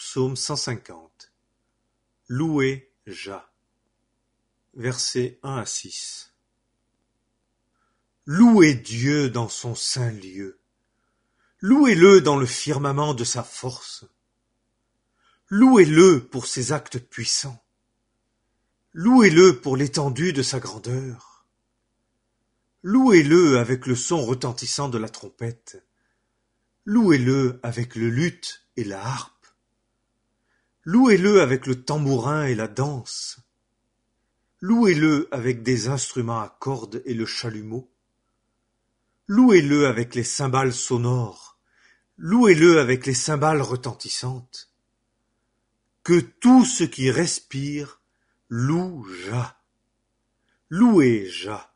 Psaume 150. Louez Jah. Versets 1 à 6. Louez Dieu dans son saint lieu. Louez-le dans le firmament de sa force. Louez-le pour ses actes puissants. Louez-le pour l'étendue de sa grandeur. Louez-le avec le son retentissant de la trompette. Louez-le avec le luth et la harpe. Louez-le avec le tambourin et la danse. Louez-le avec des instruments à cordes et le chalumeau. Louez-le avec les cymbales sonores. Louez-le avec les cymbales retentissantes. Que tout ce qui respire loue Jah. Louez Jah.